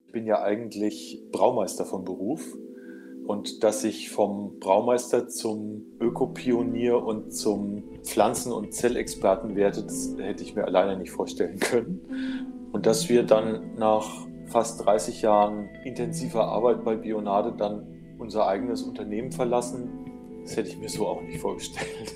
Ich bin ja eigentlich Braumeister von Beruf. Und dass ich vom Braumeister zum Ökopionier und zum Pflanzen- und Zellexperten werde, das hätte ich mir alleine nicht vorstellen können. Und dass wir dann nach fast 30 Jahren intensiver Arbeit bei Bionade dann unser eigenes Unternehmen verlassen, das hätte ich mir so auch nicht vorgestellt.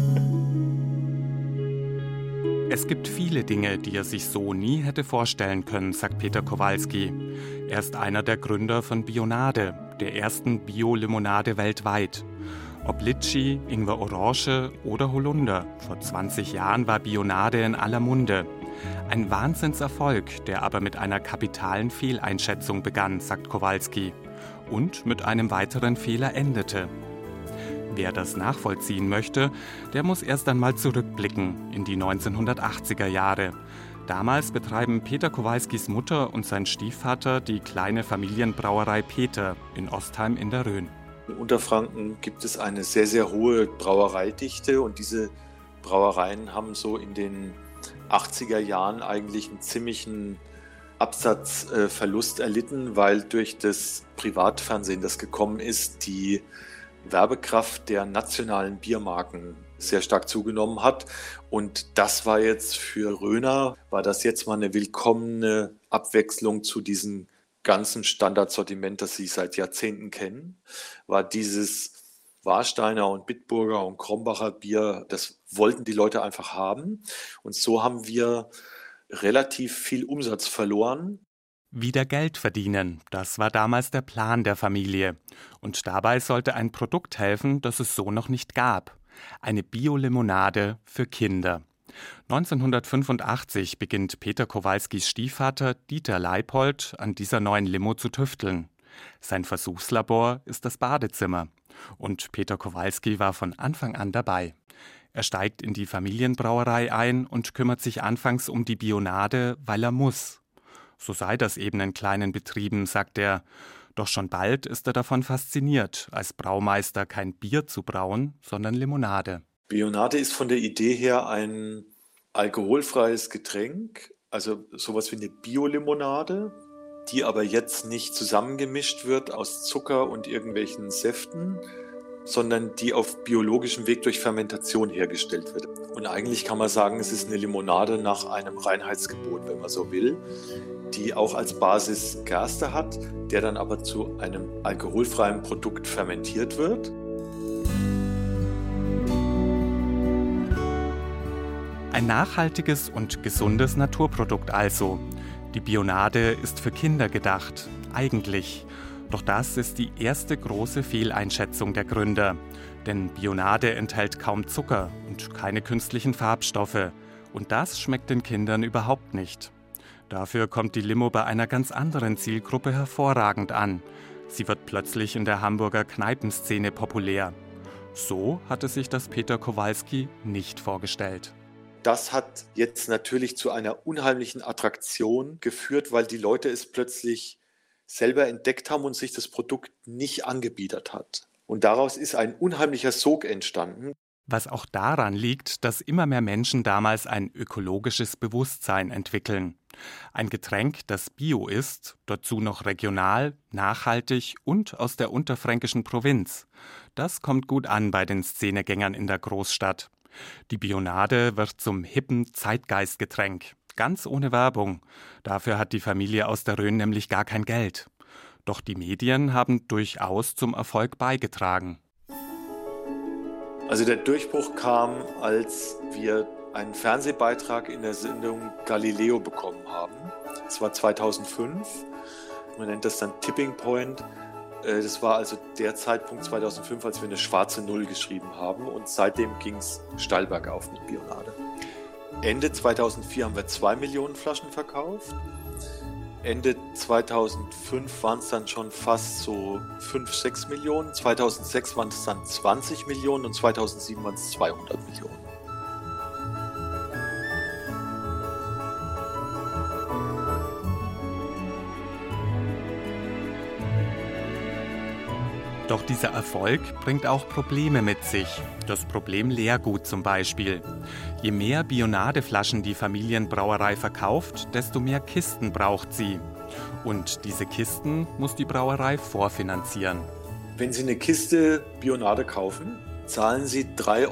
Es gibt viele Dinge, die er sich so nie hätte vorstellen können, sagt Peter Kowalski. Er ist einer der Gründer von Bionade, der ersten Bio-Limonade weltweit. Ob Litschi, Ingwer Orange oder Holunder, vor 20 Jahren war Bionade in aller Munde. Ein Wahnsinnserfolg, der aber mit einer kapitalen Fehleinschätzung begann, sagt Kowalski. Und mit einem weiteren Fehler endete. Wer das nachvollziehen möchte, der muss erst einmal zurückblicken in die 1980er Jahre. Damals betreiben Peter Kowalskis Mutter und sein Stiefvater die kleine Familienbrauerei Peter in Ostheim in der Rhön. In Unterfranken gibt es eine sehr, sehr hohe Brauereidichte und diese Brauereien haben so in den 80er Jahren eigentlich einen ziemlichen Absatzverlust erlitten, weil durch das Privatfernsehen, das gekommen ist, die Werbekraft der nationalen Biermarken sehr stark zugenommen hat. Und das war jetzt für Rhöner, war das jetzt mal eine willkommene Abwechslung zu diesem ganzen Standardsortiment, das sie seit Jahrzehnten kennen, war dieses Warsteiner und Bitburger und Krombacher Bier, das wollten die Leute einfach haben. Und so haben wir relativ viel Umsatz verloren. Wieder Geld verdienen, das war damals der Plan der Familie. Und dabei sollte ein Produkt helfen, das es so noch nicht gab. Eine Bio-Limonade für Kinder. 1985 beginnt Peter Kowalskis Stiefvater Dieter Leipold an dieser neuen Limo zu tüfteln. Sein Versuchslabor ist das Badezimmer. Und Peter Kowalski war von Anfang an dabei. Er steigt in die Familienbrauerei ein und kümmert sich anfangs um die Bionade, weil er muss. So sei das eben in kleinen Betrieben, sagt er. Doch schon bald ist er davon fasziniert, als Braumeister kein Bier zu brauen, sondern Limonade. Bionade ist von der Idee her ein alkoholfreies Getränk, also sowas wie eine Bio-Limonade, die aber jetzt nicht zusammengemischt wird aus Zucker und irgendwelchen Säften, sondern die auf biologischem Weg durch Fermentation hergestellt wird. Und eigentlich kann man sagen, es ist eine Limonade nach einem Reinheitsgebot, wenn man so will, die auch als Basis Gerste hat, der dann aber zu einem alkoholfreien Produkt fermentiert wird. Ein nachhaltiges und gesundes Naturprodukt also. Die Bionade ist für Kinder gedacht, eigentlich. Doch das ist die erste große Fehleinschätzung der Gründer. Denn Bionade enthält kaum Zucker und keine künstlichen Farbstoffe. Und das schmeckt den Kindern überhaupt nicht. Dafür kommt die Limo bei einer ganz anderen Zielgruppe hervorragend an. Sie wird plötzlich in der Hamburger Kneipenszene populär. So hatte sich das Peter Kowalski nicht vorgestellt. Das hat jetzt natürlich zu einer unheimlichen Attraktion geführt, weil die Leute es plötzlich selber entdeckt haben und sich das Produkt nicht angebiedert hat. Und daraus ist ein unheimlicher Sog entstanden. Was auch daran liegt, dass immer mehr Menschen damals ein ökologisches Bewusstsein entwickeln. Ein Getränk, das bio ist, dazu noch regional, nachhaltig und aus der unterfränkischen Provinz. Das kommt gut an bei den Szenegängern in der Großstadt. Die Bionade wird zum hippen Zeitgeistgetränk, ganz ohne Werbung. Dafür hat die Familie aus der Rhön nämlich gar kein Geld. Doch die Medien haben durchaus zum Erfolg beigetragen. Also der Durchbruch kam, als wir einen Fernsehbeitrag in der Sendung Galileo bekommen haben. Das war 2005. Man nennt das dann Tipping Point. Das war also der Zeitpunkt 2005, als wir eine schwarze Null geschrieben haben. Und seitdem ging es steil bergauf mit Bionade. Ende 2004 haben wir 2 Millionen Flaschen verkauft. Ende 2005 waren es dann schon fast so 5, 6 Millionen. 2006 waren es dann 20 Millionen und 2007 waren es 200 Millionen. Doch dieser Erfolg bringt auch Probleme mit sich. Das Problem Leergut zum Beispiel. Je mehr Bionadeflaschen die Familienbrauerei verkauft, desto mehr Kisten braucht sie. Und diese Kisten muss die Brauerei vorfinanzieren. Wenn Sie eine Kiste Bionade kaufen, zahlen Sie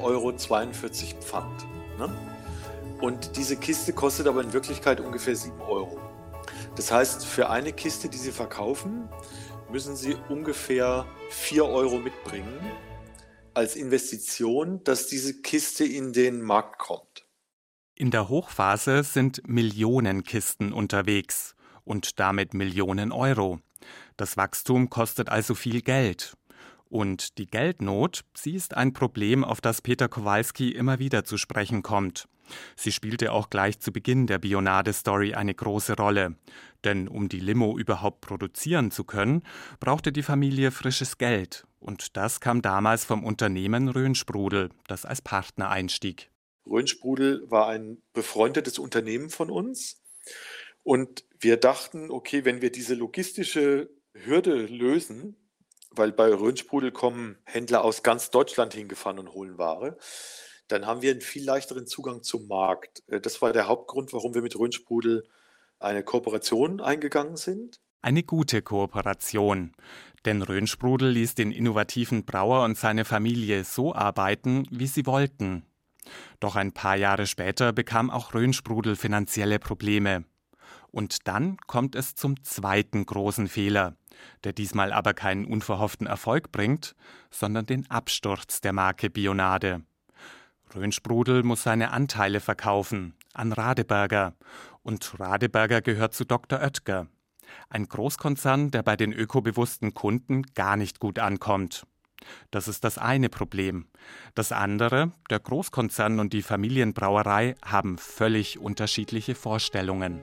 3,42 € Pfand. Ne? Und diese Kiste kostet aber in Wirklichkeit ungefähr 7 €. Das heißt, für eine Kiste, die Sie verkaufen, müssen Sie ungefähr 4 € mitbringen als Investition, dass diese Kiste in den Markt kommt. In der Hochphase sind Millionen Kisten unterwegs und damit Millionen Euro. Das Wachstum kostet also viel Geld. Und die Geldnot, sie ist ein Problem, auf das Peter Kowalski immer wieder zu sprechen kommt. Sie spielte auch gleich zu Beginn der Bionade-Story eine große Rolle. Denn um die Limo überhaupt produzieren zu können, brauchte die Familie frisches Geld. Und das kam damals vom Unternehmen Rhönsprudel, das als Partner einstieg. Rhönsprudel war ein befreundetes Unternehmen von uns. Und wir dachten, okay, wenn wir diese logistische Hürde lösen, weil bei Rhönsprudel kommen Händler aus ganz Deutschland hingefahren und holen Ware, dann haben wir einen viel leichteren Zugang zum Markt. Das war der Hauptgrund, warum wir mit Rhönsprudel eine Kooperation eingegangen sind. Eine gute Kooperation. Denn Rhönsprudel ließ den innovativen Brauer und seine Familie so arbeiten, wie sie wollten. Doch ein paar Jahre später bekam auch Rhönsprudel finanzielle Probleme. Und dann kommt es zum zweiten großen Fehler, der diesmal aber keinen unverhofften Erfolg bringt, sondern den Absturz der Marke Bionade. Rhönsprudel muss seine Anteile verkaufen an Radeberger. Und Radeberger gehört zu Dr. Oetker. Ein Großkonzern, der bei den ökobewussten Kunden gar nicht gut ankommt. Das ist das eine Problem. Das andere, der Großkonzern und die Familienbrauerei haben völlig unterschiedliche Vorstellungen.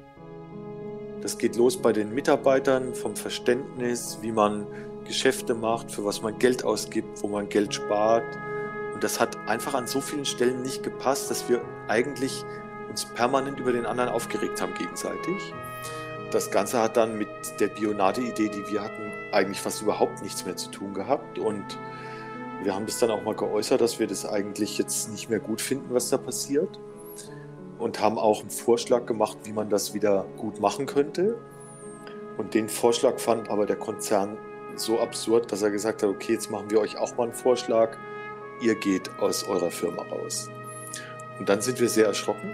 Das geht los bei den Mitarbeitern vom Verständnis, wie man Geschäfte macht, für was man Geld ausgibt, wo man Geld spart. Und das hat einfach an so vielen Stellen nicht gepasst, dass wir eigentlich uns permanent über den anderen aufgeregt haben gegenseitig. Das Ganze hat dann mit der Bionade-Idee, die wir hatten, eigentlich fast überhaupt nichts mehr zu tun gehabt. Und wir haben das dann auch mal geäußert, dass wir das eigentlich jetzt nicht mehr gut finden, was da passiert. Und haben auch einen Vorschlag gemacht, wie man das wieder gut machen könnte. Und den Vorschlag fand aber der Konzern so absurd, dass er gesagt hat, okay, jetzt machen wir euch auch mal einen Vorschlag. Ihr geht aus eurer Firma raus. Und dann sind wir sehr erschrocken.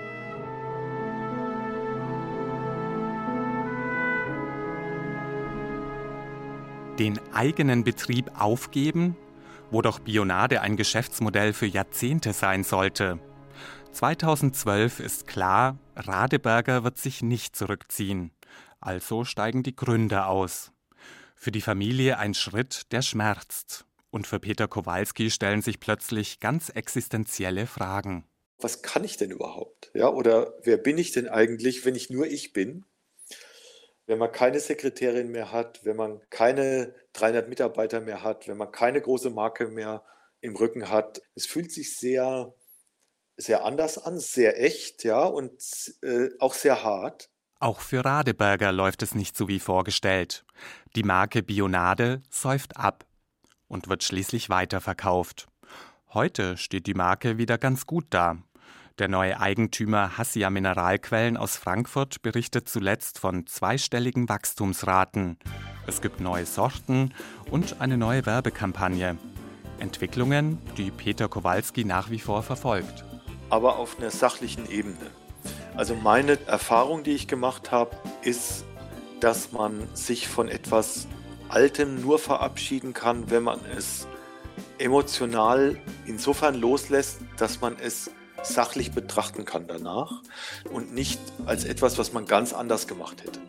Den eigenen Betrieb aufgeben, wo doch Bionade ein Geschäftsmodell für Jahrzehnte sein sollte. 2012 ist klar, Radeberger wird sich nicht zurückziehen. Also steigen die Gründer aus. Für die Familie ein Schritt, der schmerzt. Und für Peter Kowalski stellen sich plötzlich ganz existenzielle Fragen. Was kann ich denn überhaupt? Ja, oder wer bin ich denn eigentlich, wenn ich nur ich bin? Wenn man keine Sekretärin mehr hat, wenn man keine 300 Mitarbeiter mehr hat, wenn man keine große Marke mehr im Rücken hat. Es fühlt sich sehr anders an, sehr echt, ja, und auch sehr hart. Auch für Radeberger läuft es nicht so wie vorgestellt. Die Marke Bionade säuft ab und wird schließlich weiterverkauft. Heute steht die Marke wieder ganz gut da. Der neue Eigentümer Hassia Mineralquellen aus Frankfurt berichtet zuletzt von zweistelligen Wachstumsraten. Es gibt neue Sorten und eine neue Werbekampagne. Entwicklungen, die Peter Kowalski nach wie vor verfolgt. Aber auf einer sachlichen Ebene. Also meine Erfahrung, die ich gemacht habe, ist, dass man sich von etwas Altem nur verabschieden kann, wenn man es emotional insofern loslässt, dass man es sachlich betrachten kann danach und nicht als etwas, was man ganz anders gemacht hätte.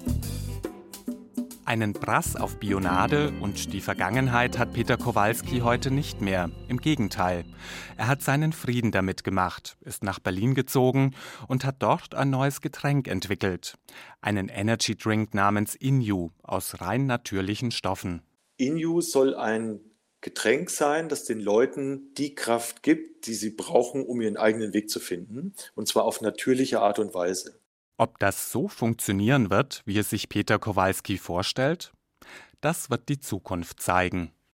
Einen Brass auf Bionade und die Vergangenheit hat Peter Kowalski heute nicht mehr. Im Gegenteil. Er hat seinen Frieden damit gemacht, ist nach Berlin gezogen und hat dort ein neues Getränk entwickelt. Einen Energy Drink namens Inju aus rein natürlichen Stoffen. Inju soll ein Getränk sein, das den Leuten die Kraft gibt, die sie brauchen, um ihren eigenen Weg zu finden. Und zwar auf natürliche Art und Weise. Ob das so funktionieren wird, wie es sich Peter Kowalski vorstellt, das wird die Zukunft zeigen.